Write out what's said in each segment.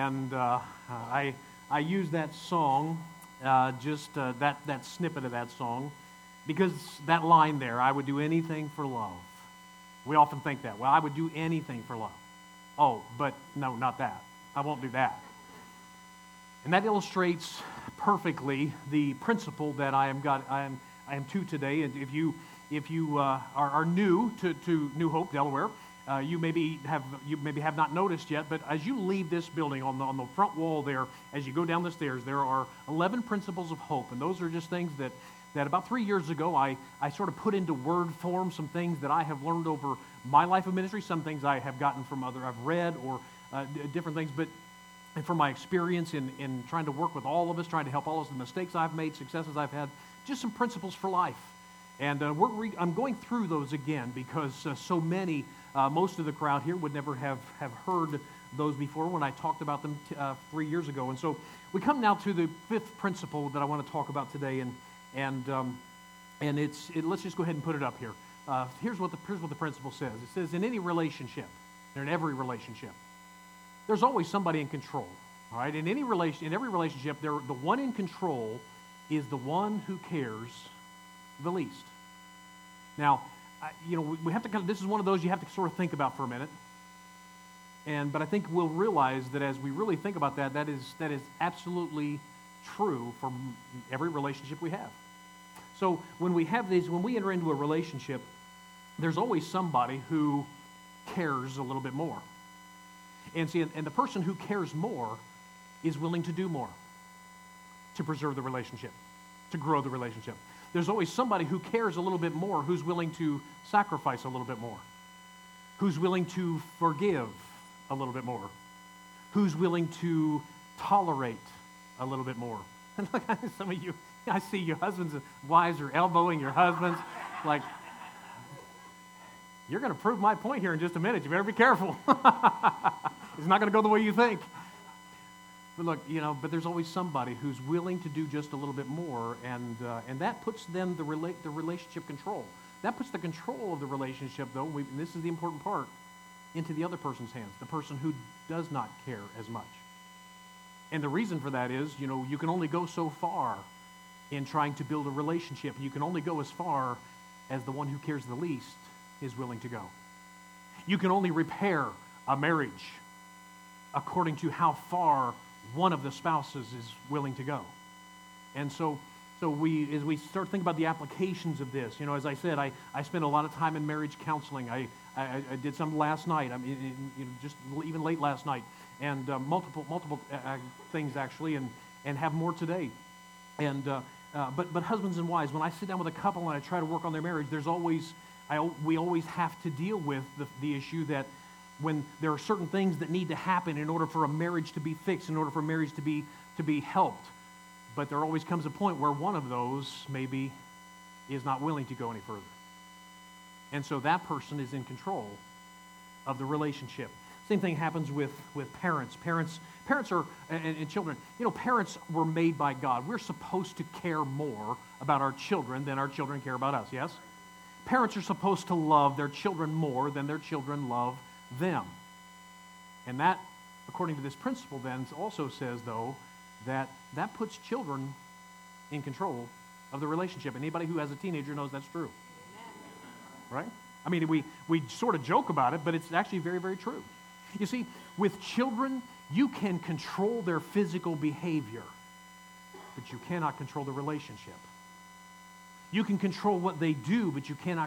and I use that song, that snippet of that song, because that line there, I would do anything for love. We often think that. Well, I would do anything for love. Oh, but no, not that. I won't do that. And that illustrates perfectly the principle that I am to today. And if you are new to New Hope, Delaware, you maybe have not noticed yet, but as you leave this building, on the front wall there, as you go down the stairs, there are 11 principles of hope, and those are just things that about 3 years ago I sort of put into word form, some things that I have learned over my life of ministry, some things I have gotten from I've read, or different things, and from my experience in trying to work with all of us, trying to help all of us, the mistakes I've made, successes I've had, just some principles for life. And I'm going through those again because so many, most of the crowd here would never have heard those before when I talked about them 3 years ago. And so we come now to the fifth principle that I want to talk about today, and let's just go ahead and put it up here. Here's what the principle says. It says, in any relationship, or in every relationship, there's always somebody in control. All right, in every relationship, the one in control is the one who cares the least. Now, we have to this is one of those you have to sort of think about for a minute. But I think we'll realize that as we really think about that is absolutely true for every relationship we have. So when we enter into a relationship, there's always somebody who cares a little bit more. And the person who cares more is willing to do more to preserve the relationship, to grow the relationship. There's always somebody who cares a little bit more, who's willing to sacrifice a little bit more, who's willing to forgive a little bit more, who's willing to tolerate a little bit more. And look, some of you, I see your husbands and wives are elbowing your husbands like, you're going to prove my point here in just a minute. You better be careful. It's not going to go the way you think. But look, but there's always somebody who's willing to do just a little bit more, and that puts then the relationship control. That puts the control of the relationship, though, and this is the important part, into the other person's hands, the person who does not care as much. And the reason for that is, you can only go so far in trying to build a relationship. You can only go as far as the one who cares the least is willing to go. You can only repair a marriage according to how far one of the spouses is willing to go. And so as we start thinking about the applications of this, as I said, I spent a lot of time in marriage counseling. I did some last night. Just even late last night, and multiple things actually, and have more today. But husbands and wives, when I sit down with a couple and I try to work on their marriage, we always have to deal with the issue that when there are certain things that need to happen in order for a marriage to be fixed, in order for a marriage to be helped, but there always comes a point where one of those maybe is not willing to go any further. And so that person is in control of the relationship. Same thing happens with parents. Parents are, and children. Parents were made by God. We're supposed to care more about our children than our children care about us, yes? Parents are supposed to love their children more than their children love them. And that, according to this principle, then also says, though, that puts children in control of the relationship. Anybody who has a teenager knows that's true. Right? I mean, we sort of joke about it, but it's actually very, very true. You see, with children, you can control their physical behavior, but you cannot control the relationship. You can control what they do, but you cannot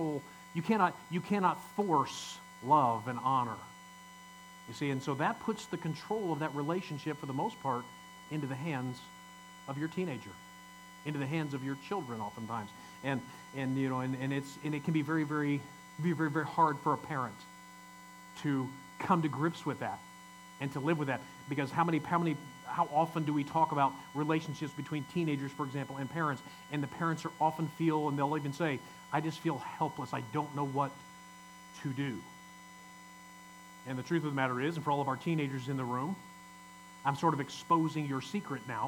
force love and honor. You see, and so that puts the control of that relationship, for the most part, into the hands of your teenager, into the hands of your children, oftentimes, and it can be very, very, very, very hard for a parent to come to grips with that and to live with that, because how often do we talk about relationships between teenagers, for example, and parents, and the parents often feel, and they'll even say, I just feel helpless. I don't know what to do. And the truth of the matter is, and for all of our teenagers in the room, I'm sort of exposing your secret now.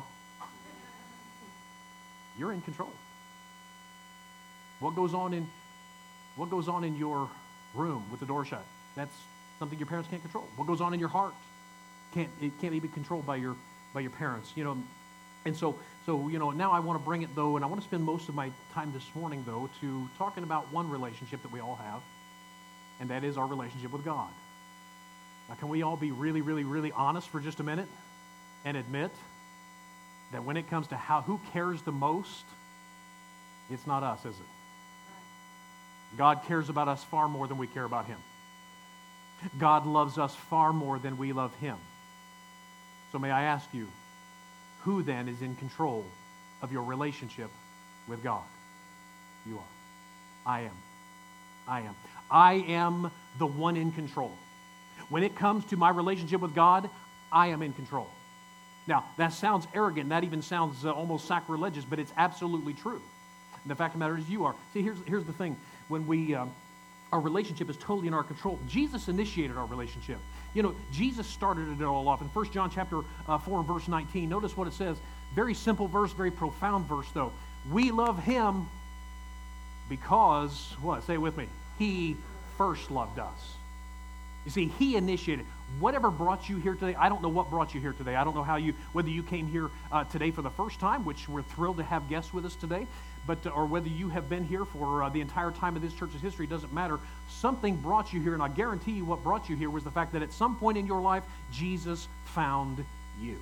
You're in control. What goes on in your room with the door shut? That's something your parents can't control. What goes on in your heart It can't be controlled by your parents. And so now I want to bring it, though, and I want to spend most of my time this morning, though, to talking about one relationship that we all have, and that is our relationship with God. Now, can we all be really, really, really honest for just a minute and admit that when it comes to who cares the most, it's not us, is it? God cares about us far more than we care about Him. God loves us far more than we love Him. So may I ask you, who then is in control of your relationship with God? You are. I am. I am the one in control. When it comes to my relationship with God, I am in control. Now, that sounds arrogant. That even sounds almost sacrilegious, but it's absolutely true. And the fact of the matter is you are. See, here's the thing. When our relationship is totally in our control, Jesus initiated our relationship. Jesus started it all off. In 1 John chapter 4 and verse 19, notice what it says. Very simple verse, very profound verse, though. We love Him because, what? Say it with me. He first loved us. You see, He initiated. Whatever brought you here today, I don't know what brought you here today. I don't know whether you came here today for the first time, which we're thrilled to have guests with us today, or whether you have been here for the entire time of this church's history, doesn't matter. Something brought you here, and I guarantee you what brought you here was the fact that at some point in your life, Jesus found you.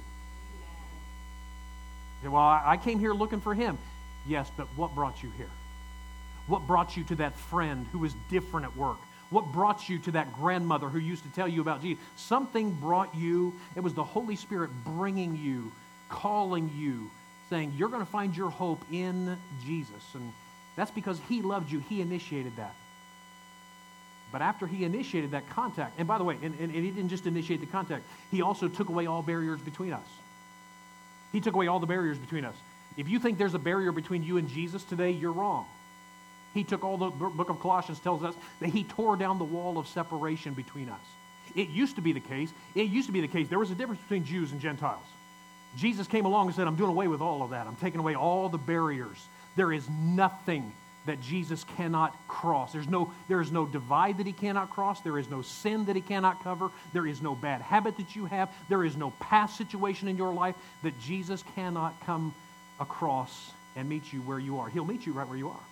Well, I came here looking for Him. Yes, but what brought you here? What brought you to that friend who was different at work? What brought you to that grandmother who used to tell you about Jesus? Something brought you. It was the Holy Spirit bringing you, calling you, saying, you're going to find your hope in Jesus. And that's because He loved you. He initiated that. But after He initiated that contact, and by the way, and He didn't just initiate the contact, He also took away all barriers between us. He took away all the barriers between us. If you think there's a barrier between you and Jesus today, you're wrong. He took all the book of Colossians tells us that He tore down the wall of separation between us. It used to be the case. There was a difference between Jews and Gentiles. Jesus came along and said, I'm doing away with all of that. I'm taking away all the barriers. There is nothing that Jesus cannot cross. There is no divide that He cannot cross. There is no sin that He cannot cover. There is no bad habit that you have. There is no past situation in your life that Jesus cannot come across and meet you where you are. He'll meet you right where you are.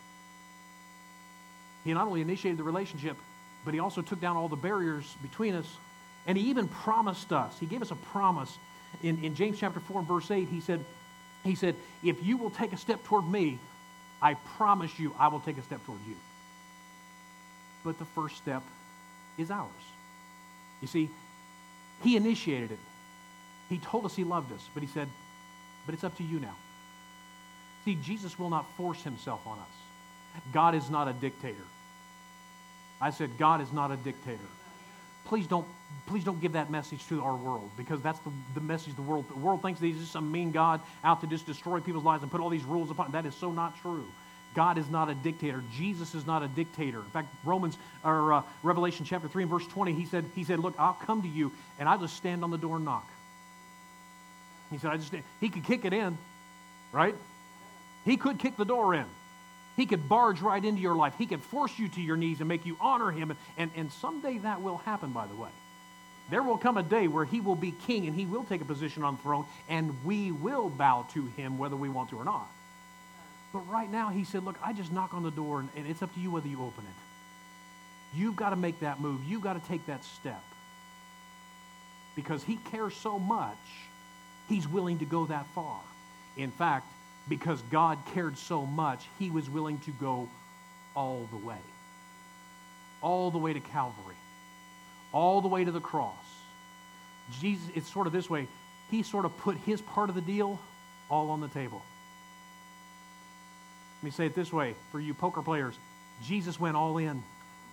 He not only initiated the relationship, but He also took down all the barriers between us, and He even promised us. He gave us a promise. In James chapter 4 and verse 8, he said, if you will take a step toward me, I promise you I will take a step toward you. But the first step is ours. You see, He initiated it. He told us He loved us, but He said, but it's up to you now. See, Jesus will not force Himself on us. God is not a dictator. I said, God is not a dictator. Please don't give that message to our world, because that's the message the world thinks that He's just some mean God out to just destroy people's lives and put all these rules upon. That is so not true. God is not a dictator. Jesus is not a dictator. In fact, Revelation chapter 3 and verse 20, he said, look, I'll come to you and I'll just stand on the door and knock. He said, He could kick it in, right? He could kick the door in. He could barge right into your life. He could force you to your knees and make you honor Him. And someday that will happen, by the way. There will come a day where He will be king and He will take a position on the throne, and we will bow to Him whether we want to or not. But right now, He said, look, I just knock on the door, and it's up to you whether you open it. You've got to make that move. You've got to take that step. Because He cares so much, He's willing to go that far. In fact, because God cared so much, He was willing to go all the way. All the way to Calvary. All the way to the cross. Jesus, it's sort of this way. He sort of put His part of the deal all on the table. Let me say it this way for you poker players. Jesus went all in.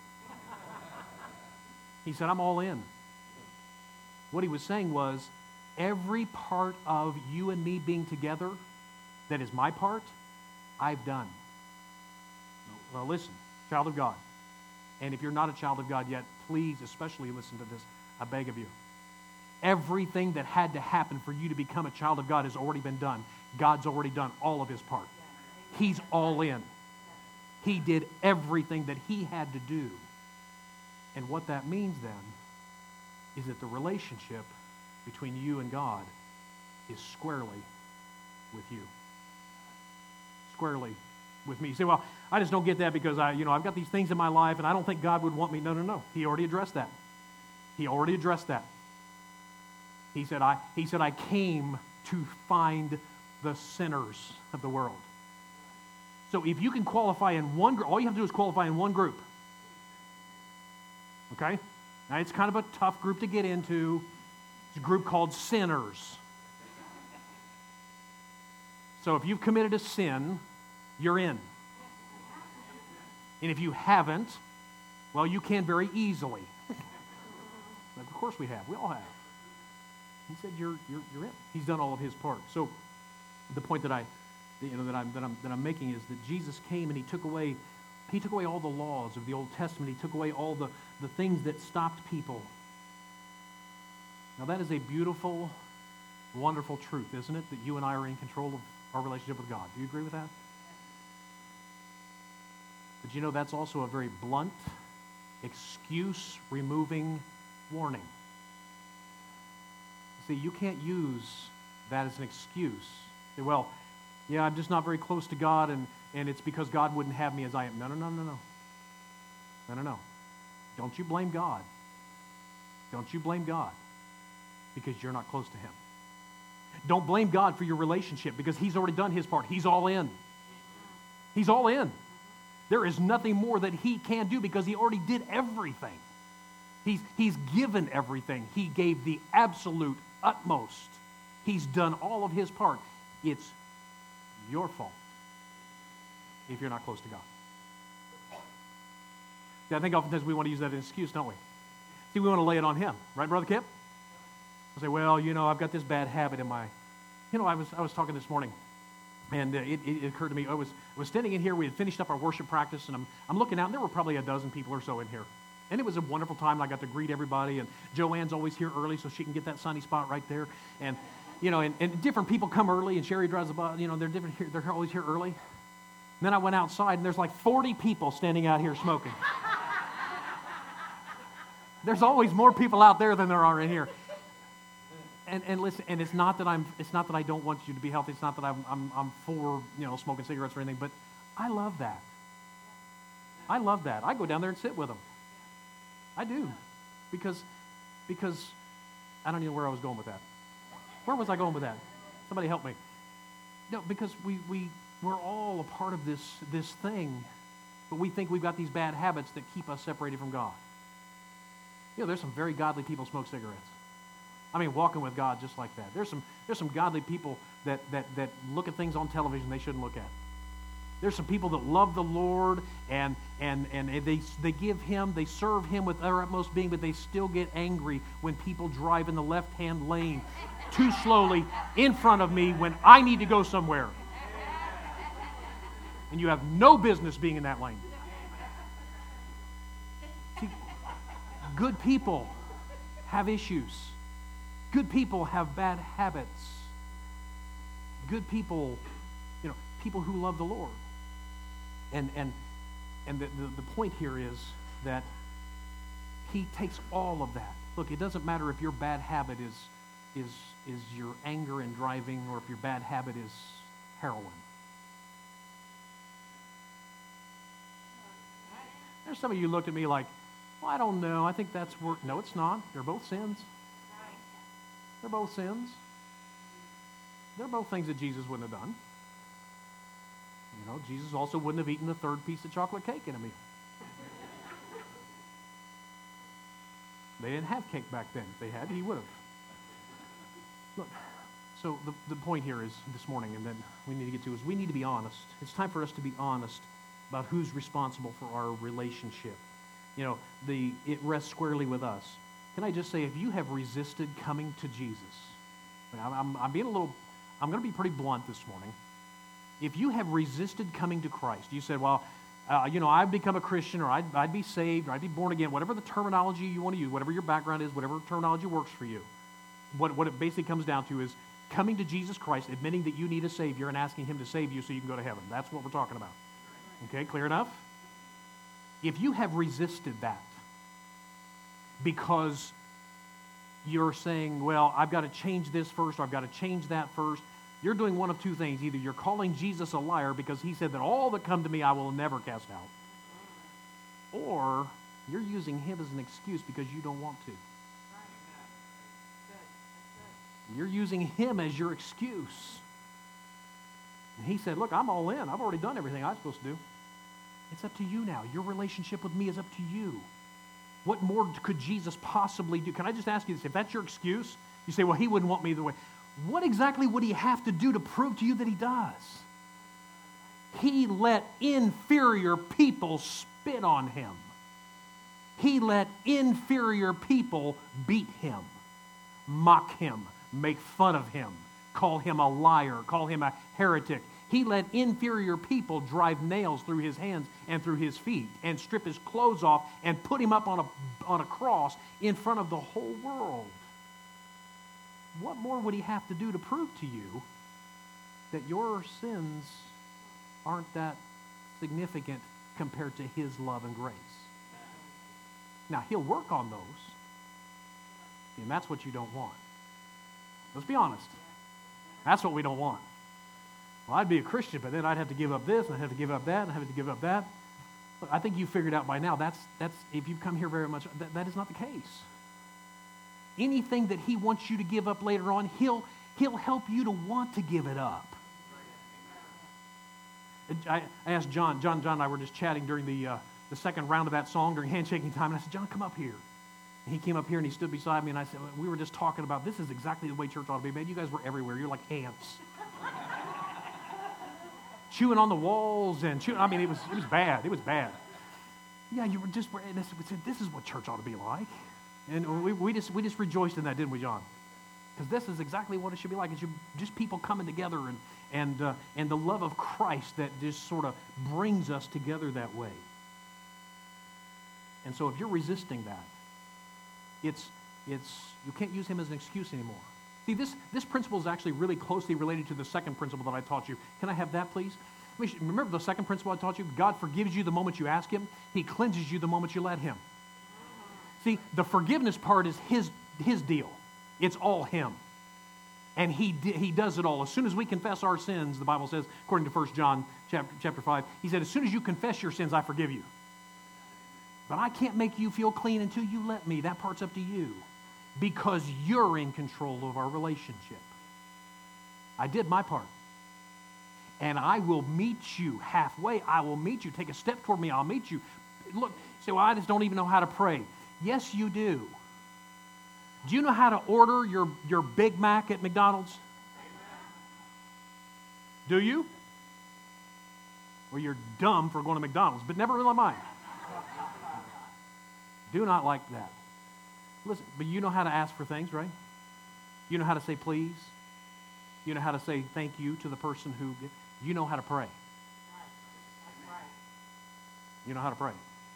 He said, I'm all in. What He was saying was, every part of you and me being together that is my part, I've done. Well, listen, child of God. And if you're not a child of God yet, please especially listen to this. I beg of you. Everything that had to happen for you to become a child of God has already been done. God's already done all of His part. He's all in. He did everything that He had to do. And what that means then is that the relationship between you and God is squarely with you. Squarely with me. You say, well, I just don't get that because I've got these things in my life and I don't think God would want me. No. He already addressed that. He already addressed that. He said, I came to find the sinners of the world. So if you can qualify in one group, all you have to do is qualify in one group. Okay? Now, it's kind of a tough group to get into. It's a group called sinners. So if you've committed a sin, you're in. And if you haven't, well, you can very easily. Of course we have. We all have. He said, "You're in." He's done all of his part. So the point that I'm making is that Jesus came and he took away all the laws of the Old Testament. He took away all the things that stopped people. Now that is a beautiful, wonderful truth, isn't it? That you and I are in control of our relationship with God. Do you agree with that? But that's also a very blunt, excuse-removing warning. See, you can't use that as an excuse. Say, well, yeah, I'm just not very close to God, and it's because God wouldn't have me as I am. No. Don't you blame God. Don't you blame God because you're not close to Him. Don't blame God for your relationship because He's already done His part. He's all in. He's all in. There is nothing more that He can do because He already did everything. He's given everything. He gave the absolute utmost. He's done all of His part. It's your fault if you're not close to God. Yeah, I think oftentimes we want to use that as an excuse, don't we? See, we want to lay it on Him. Right, Brother Kip? I say, well, I've got this bad habit in my... I was talking this morning, and it occurred to me, I was standing in here, we had finished up our worship practice, and I'm looking out, and there were probably a dozen people or so in here. And it was a wonderful time. I got to greet everybody, and Joanne's always here early so she can get that sunny spot right there. And, and different people come early, and Sherry drives the bus, they're different here, they're always here early. And then I went outside, and there's like 40 people standing out here smoking. There's always more people out there than there are in here. And listen, and it's not that I don't want you to be healthy. It's not that I'm for smoking cigarettes or anything. But I love that. I love that. I go down there and sit with them. I do, because I don't even know where I was going with that. Where was I going with that? Somebody help me. No, because we're all a part of this thing, but we think we've got these bad habits that keep us separated from God. There's some very godly people who smoke cigarettes. I mean, walking with God just like that. There's some godly people that look at things on television they shouldn't look at. There's some people that love the Lord and they serve Him with their utmost being, but they still get angry when people drive in the left-hand lane too slowly in front of me when I need to go somewhere. And you have no business being in that lane. See, good people have issues. Good people have bad habits. Good people, people who love the Lord. And the point here is that He takes all of that. Look, it doesn't matter if your bad habit is your anger and driving, or if your bad habit is heroin. There's some of you looked at me like, well, I don't know. I think that's work. No, it's not. They're both sins. They're both sins. They're both things that Jesus wouldn't have done. Jesus also wouldn't have eaten the third piece of chocolate cake in a meal. They didn't have cake back then. If they had, He would have. Look, so the point here is this morning, and then we need to get to, is we need to be honest. It's time for us to be honest about who's responsible for our relationship. It rests squarely with us. Can I just say, if you have resisted coming to Jesus, I'm going to be pretty blunt this morning. If you have resisted coming to Christ, you said, well, I've become a Christian, or I'd be saved, or I'd be born again, whatever the terminology you want to use, whatever your background is, whatever terminology works for you. What it basically comes down to is coming to Jesus Christ, admitting that you need a Savior, and asking Him to save you so you can go to heaven. That's what we're talking about. Okay, clear enough? If you have resisted that because you're saying, well, I've got to change this first, or I've got to change that first, you're doing one of two things. Either you're calling Jesus a liar because he said that all that come to me I will never cast out, or you're using him as an excuse because you don't want to. You're using him as your excuse. And he said, look, I'm all in. I've already done everything I'm supposed to do. It's up to you now. Your relationship with me is up to you. What more could Jesus possibly do? Can I just ask you this? If that's your excuse, you say, well, he wouldn't want me the way. What exactly would he have to do to prove to you that he does? He let inferior people spit on him. He let inferior people beat him, mock him, make fun of him, call him a liar, call him a heretic. He let inferior people drive nails through his hands and through his feet and strip his clothes off and put him up on a cross in front of the whole world. What more would he have to do to prove to you that your sins aren't that significant compared to his love and grace? Now, he'll work on those, and that's what you don't want. Let's be honest. That's what we don't want. Well, I'd be a Christian, but then I'd have to give up this, and I'd have to give up that, and I'd have to give up that. But I think you figured out by now, that's if you've come here very much, that is not the case. Anything that he wants you to give up later on, he'll help you to want to give it up. I asked John and I were just chatting during the second round of that song, during handshaking time, and I said, John, come up here. And he came up here and he stood beside me, and I said, we were just talking about, this is exactly the way church ought to be. Man, you guys were everywhere. You're like ants. Chewing on the walls and chewing. I mean, it was bad. It was bad. Yeah, you were just, and we said, this is what church ought to be like. And we just rejoiced in that, didn't we, John? Because this is exactly what it should be like. It's just people coming together and the love of Christ that just sort of brings us together that way. And so if you're resisting that, it's you can't use him as an excuse anymore. See, this principle is actually really closely related to the second principle that I taught you. Can I have that, please? Remember the second principle I taught you? God forgives you the moment you ask him. He cleanses you the moment you let him. See, the forgiveness part is his deal. It's all him. And he does it all. As soon as we confess our sins, the Bible says, according to 1 John chapter 5, he said, as soon as you confess your sins, I forgive you. But I can't make you feel clean until you let me. That part's up to you. Because you're in control of our relationship. I did my part. And I will meet you halfway. I will meet you. Take a step toward me. I'll meet you. Look, you say, well, I just don't even know how to pray. Yes, you do. Do you know how to order your Big Mac at McDonald's? Do you? Well, you're dumb for going to McDonald's, but never really mind. Do not like that. Listen, but you know how to ask for things, right? You know how to say please. You know how to say thank you to the person who... You know how to pray. You know how to pray.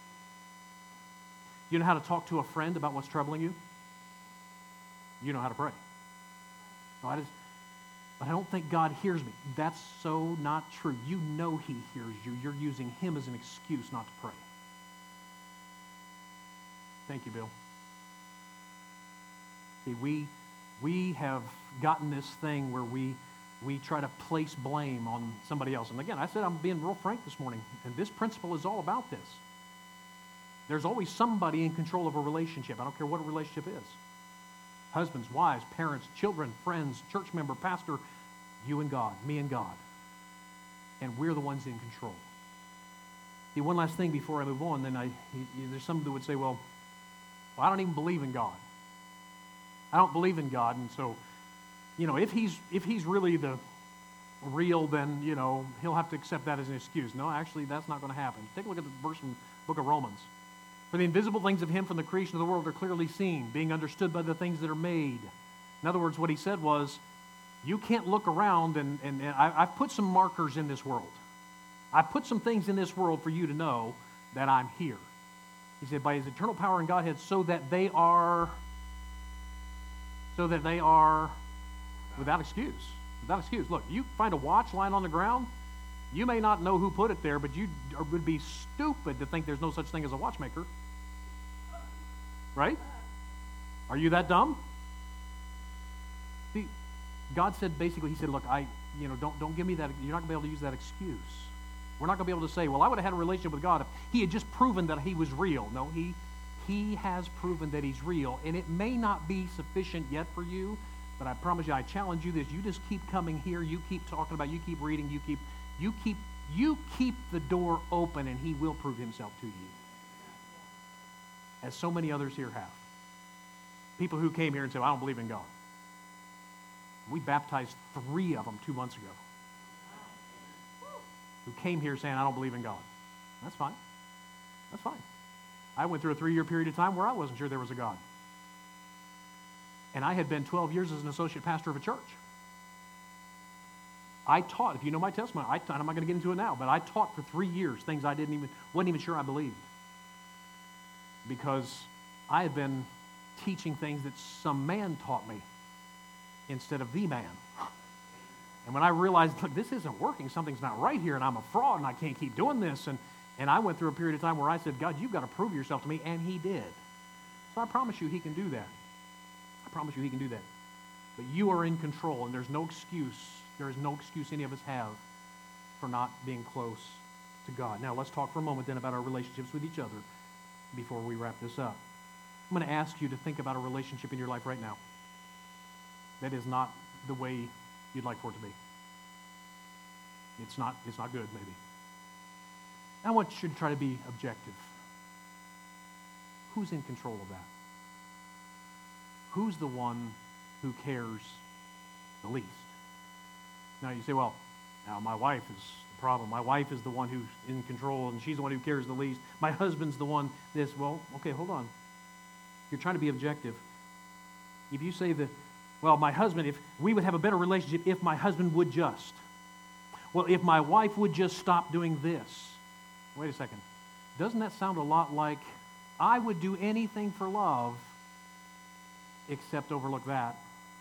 You know how to talk to a friend about what's troubling you? You know how to pray. So but I don't think God hears me. That's so not true. You know he hears you. You're using him as an excuse not to pray. Thank you, Bill. See, we have gotten this thing where we try to place blame on somebody else. And again, I said I'm being real frank this morning, and this principle is all about this. There's always somebody in control of a relationship. I don't care what a relationship is. Husbands, wives, parents, children, friends, church member, pastor, you and God, me and God. And we're the ones in control. See, one last thing before I move on, then there's some that would say, well, I don't even believe in God. I don't believe in God, and so, if he's really the real, then, he'll have to accept that as an excuse. No, actually, that's not going to happen. Take a look at the verse from the book of Romans. For the invisible things of him from the creation of the world are clearly seen, being understood by the things that are made. In other words, what he said was, you can't look around, and I've put some markers in this world. I've put some things in this world for you to know that I'm here. He said, by his eternal power and Godhead, so that they are without excuse. Without excuse. Look, you find a watch lying on the ground, you may not know who put it there, but you would be stupid to think there's no such thing as a watchmaker. Right? Are you that dumb? God said basically, he said, look, don't give me that. You're not going to be able to use that excuse. We're not going to be able to say, well, I would have had a relationship with God if he had just proven that he was real. No, he has proven that he's real, and it may not be sufficient yet for you, but I promise you, I challenge you this. You just keep coming here. You keep talking about, you keep reading, you keep the door open, and he will prove himself to you. As so many others here have. People who came here and said, I don't believe in God. We baptized 3 of them 2 months ago. Who came here saying, I don't believe in God. That's fine. That's fine. I went through a 3-year period of time where I wasn't sure there was a God. And I had been 12 years as an associate pastor of a church. I taught, if you know my testimony, I'm not going to get into it now, but I taught for 3 years things I wasn't even sure I believed. Because I had been teaching things that some man taught me instead of the man. And when I realized, look, this isn't working, something's not right here, and I'm a fraud, and I can't keep doing this, and I went through a period of time where I said, God, you've got to prove yourself to me, and he did. So I promise you he can do that. I promise you he can do that. But you are in control, and there's no excuse. There is no excuse any of us have for not being close to God. Now, let's talk for a moment then about our relationships with each other before we wrap this up. I'm going to ask you to think about a relationship in your life right now that is not the way you'd like for it to be. It's not good, maybe. I want you to try to be objective. Who's in control of that? Who's the one who cares the least? Now you say, well, now my wife is the problem. My wife is the one who's in control, and she's the one who cares the least. My husband's the one this. Well, okay, hold on. You're trying to be objective. If you say that, well, my husband, if we would have a better relationship if my husband would just. Well, if my wife would just stop doing this. Wait a second. Doesn't that sound a lot like I would do anything for love except overlook that,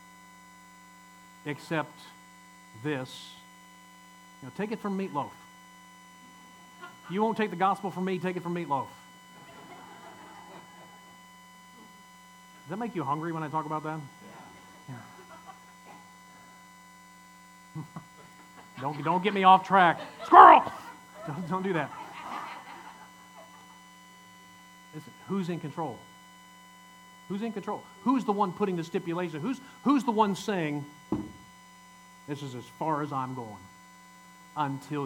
except this? Take it from Meatloaf. You won't take the gospel from me, take it from Meatloaf. Does that make you hungry when I talk about that? Yeah. Don't get me off track. Squirrel! Don't do that. Listen, who's in control? Who's in control? Who's the one putting the stipulation? Who's the one saying, this is as far as I'm going until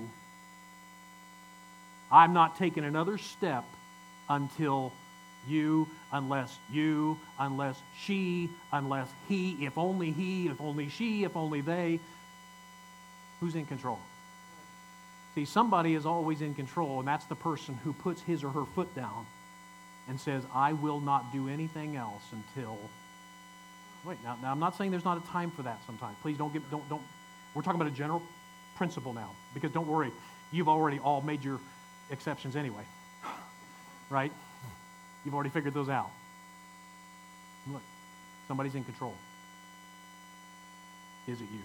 I'm not taking another step until unless she, unless he, if only she, if only they. Who's in control? See, somebody is always in control, and that's the person who puts his or her foot down and says, I will not do anything else until... Wait, now I'm not saying there's not a time for that sometimes. Please don't. We're talking about a general principle now, because don't worry, you've already all made your exceptions anyway, right? You've already figured those out. Look, somebody's in control. Is it you?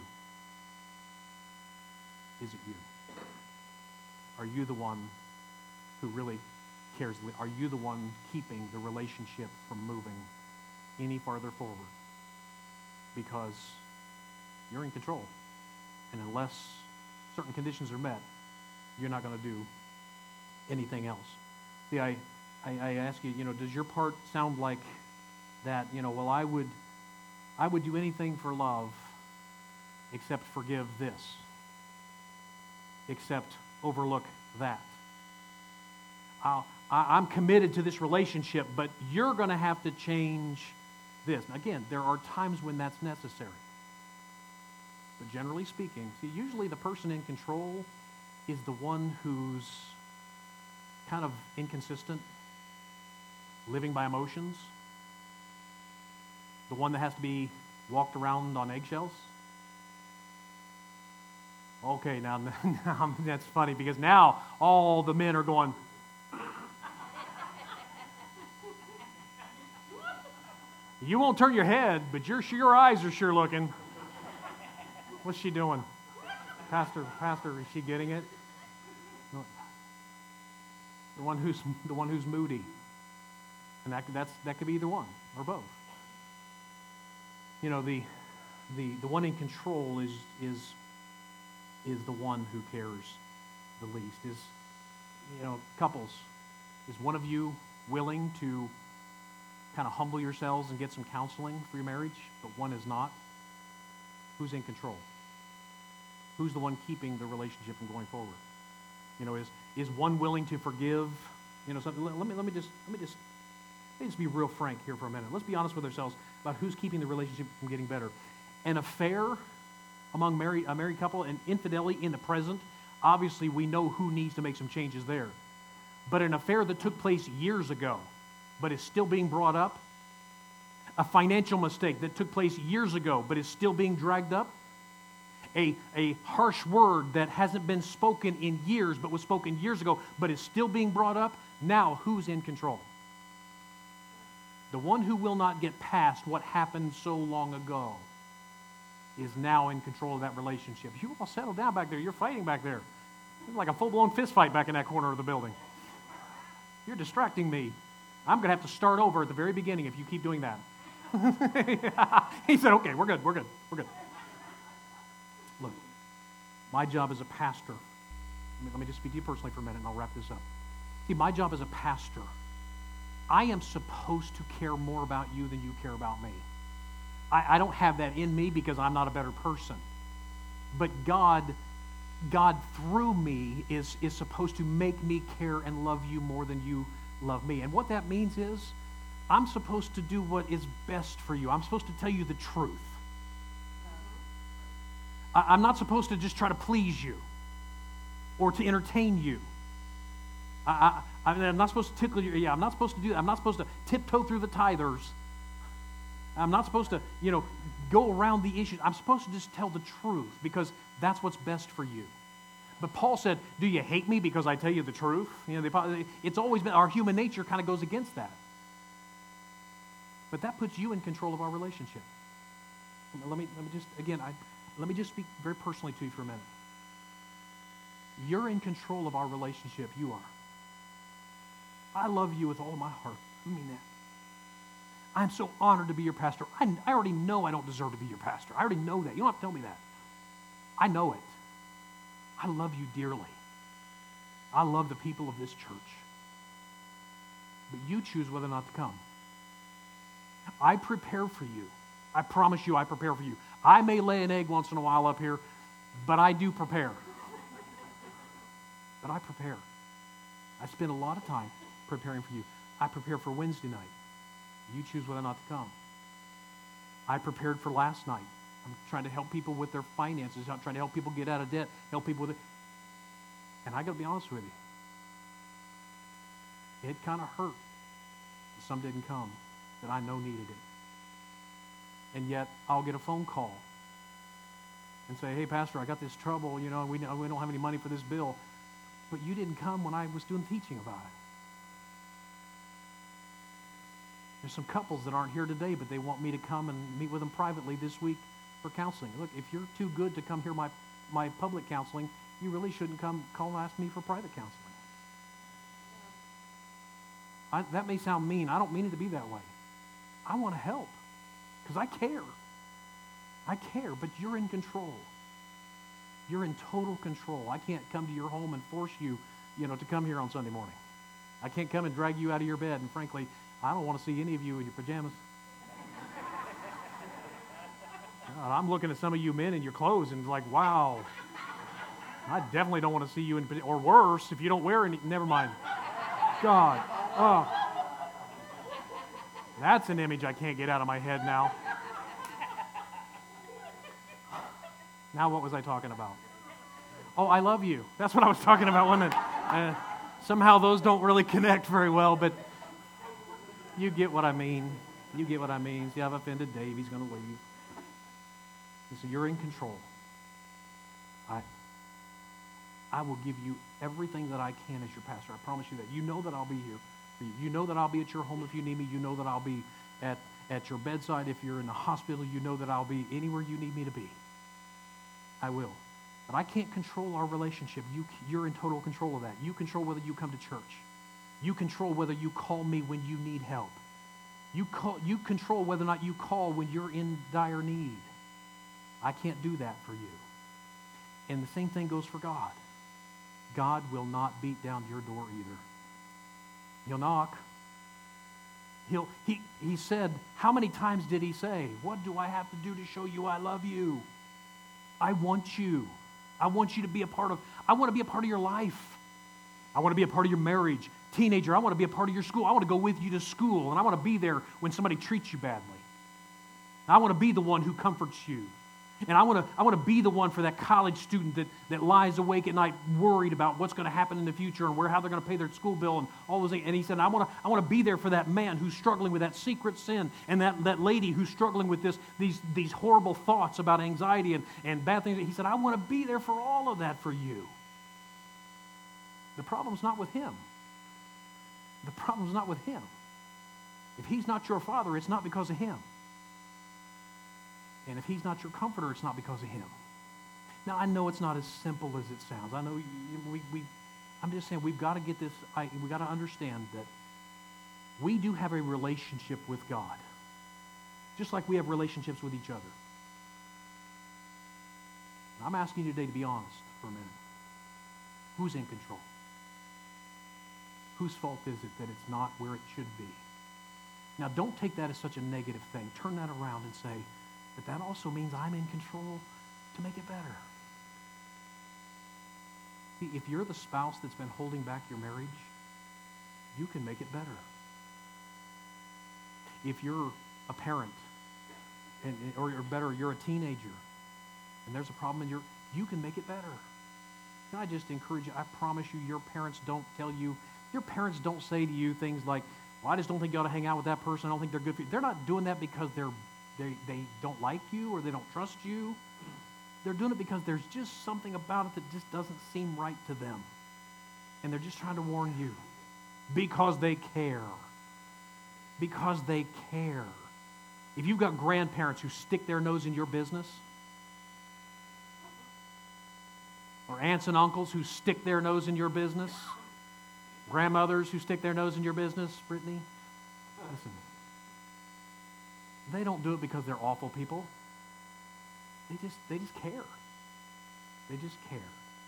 Is it you? Are you the one who really cares? Are you the one keeping the relationship from moving any farther forward? Because you're in control. And unless certain conditions are met, you're not going to do anything else. See, I ask you, does your part sound like that? Well, I would do anything for love except forgive this, except overlook that. I'm committed to this relationship, but you're going to have to change this. Again, there are times when that's necessary. But generally speaking, see, usually the person in control is the one who's kind of inconsistent, living by emotions, the one that has to be walked around on eggshells. Okay, now that's funny, because now all the men are going, you won't turn your head, but your eyes are sure looking. What's she doing? Pastor, is she getting it? The one who's moody. And that could be either one or both. the one in control is the one who cares the least. Couples, is one of you willing to kind of humble yourselves and get some counseling for your marriage, but one is not? Who's in control? Who's the one keeping the relationship from going forward? Is one willing to forgive? Let me just be real frank here for a minute. Let's be honest with ourselves about who's keeping the relationship from getting better. An affair among a married couple and infidelity in the present, obviously we know who needs to make some changes there. But an affair that took place years ago, but is still being brought up, a financial mistake that took place years ago, but is still being dragged up, a harsh word that hasn't been spoken in years, but was spoken years ago, but is still being brought up, now who's in control? The one who will not get past what happened so long ago is now in control of that relationship. You all settle down back there. You're fighting back there. It's like a full-blown fist fight back in that corner of the building. You're distracting me. I'm going to have to start over at the very beginning if you keep doing that. He said, okay, we're good. Look, my job as a pastor, let me just speak to you personally for a minute and I'll wrap this up. See, my job as a pastor, I am supposed to care more about you than you care about me. I don't have that in me because I'm not a better person. But God through me is supposed to make me care and love you more than you love me. And what that means is I'm supposed to do what is best for you. I'm supposed to tell you the truth. I'm not supposed to just try to please you or to entertain you. I'm not supposed to tickle you. Yeah, I'm not supposed to do that. I'm not supposed to tiptoe through the tithers. I'm not supposed to, go around the issues. I'm supposed to just tell the truth because that's what's best for you. But Paul said, do you hate me because I tell you the truth? It's always been, our human nature kind of goes against that. But that puts you in control of our relationship. Let me just speak very personally to you for a minute. You're in control of our relationship. You are. I love you with all of my heart. I mean that. I'm so honored to be your pastor. I already know I don't deserve to be your pastor. I already know that. You don't have to tell me that. I know it. I love you dearly. I love the people of this church. But you choose whether or not to come. I prepare for you. I promise you I prepare for you. I may lay an egg once in a while up here, but I do prepare. But I prepare. I spend a lot of time preparing for you. I prepare for Wednesday night. You choose whether or not to come. I prepared for last night. I'm trying to help people with their finances. I'm trying to help people get out of debt, help people with it. And I got to be honest with you. It kind of hurt that some didn't come that I know needed it. And yet I'll get a phone call and say, hey, Pastor, I got this trouble, and we don't have any money for this bill. But you didn't come when I was doing teaching about it. There's some couples that aren't here today, but they want me to come and meet with them privately this week for counseling. Look, if you're too good to come hear my public counseling, you really shouldn't come call and ask me for private counseling. That may sound mean. I don't mean it to be that way. I want to help because I care. I care, but you're in control. You're in total control. I can't come to your home and force you, to come here on Sunday morning. I can't come and drag you out of your bed, and frankly, I don't want to see any of you in your pajamas. God, I'm looking at some of you men in your clothes and like, wow. I definitely don't want to see you in, or worse, if you don't wear any, never mind. God, oh. That's an image I can't get out of my head now. Now what was I talking about? Oh, I love you. That's what I was talking about, wasn't it? Somehow those don't really connect very well, but you get what I mean. You get what I mean. See, I've offended Dave. He's going to leave. So you're in control. I will give you everything that I can as your pastor. I promise you that. You know that I'll be here for you. You know that I'll be at your home if you need me. You know that I'll be at your bedside if you're in the hospital. You know that I'll be anywhere you need me to be. I will. But I can't control our relationship. You're in total control of that. You control whether you come to church. You control whether you call me when you need help. You control whether or not you call when you're in dire need. I can't do that for you. And the same thing goes for God. God will not beat down your door either. He'll knock. He said, how many times did he say, what do I have to do to show you I love you? I want you. I want you to be a part of, I want to be a part of your life. I want to be a part of your marriage. Teenager, I want to be a part of your school. I want to go with you to school, and I want to be there when somebody treats you badly. I want to be the one who comforts you. And I want to be the one for that college student that lies awake at night worried about what's going to happen in the future and how they're going to pay their school bill and all those things. And he said, I want to be there for that man who's struggling with that secret sin and that lady who's struggling with these horrible thoughts about anxiety and bad things. He said, I want to be there for all of that for you. The problem's not with him. The problem's not with him. If he's not your father, it's not because of him. And if he's not your comforter, it's not because of him. Now, I know it's not as simple as it sounds. I know I'm just saying we've got to get this, we've got to understand that we do have a relationship with God, just like we have relationships with each other. And I'm asking you today to be honest for a minute. Who's in control? Whose fault is it that it's not where it should be? Now, don't take that as such a negative thing. Turn that around and say, but that also means I'm in control to make it better. See, if you're the spouse that's been holding back your marriage, you can make it better. If you're a parent, or better, you're a teenager, and there's a problem you can make it better. Can I just encourage you? I promise you, your parents don't say to you things like, well, I just don't think you ought to hang out with that person. I don't think they're good for you. They're not doing that because they don't like you or they don't trust you. They're doing it because there's just something about it that just doesn't seem right to them. And they're just trying to warn you because they care. Because they care. If you've got grandparents who stick their nose in your business, or aunts and uncles who stick their nose in your business, grandmothers who stick their nose in your business, Brittany, listen. They don't do it because they're awful people. They just care. They just care.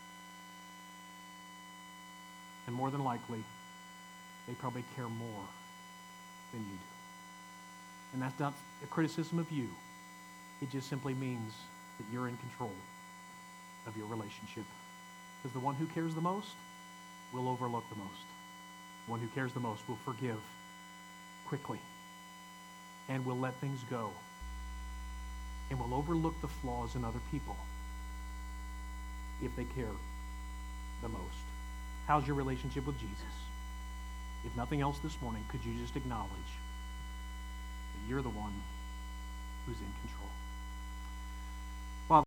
And more than likely, they probably care more than you do. And that's not a criticism of you. It just simply means that you're in control of your relationship. Because the one who cares the most will overlook the most. The one who cares the most will forgive quickly and will let things go and will overlook the flaws in other people if they care the most. How's your relationship with Jesus? If nothing else this morning, could you just acknowledge that you're the one who's in control?